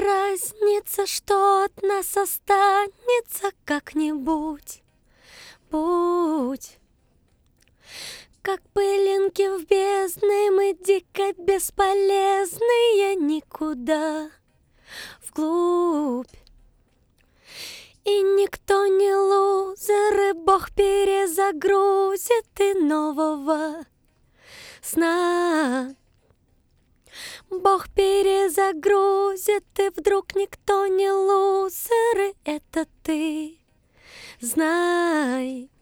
разница, что от нас останется как-нибудь. Будь как пылинки в бездне, мы дико бесполезные, никуда вглубь. И никто не лузер, и Бог перезагрузит и нового сна. Бог перезагрузит, и вдруг никто не лузер, и это ты знай.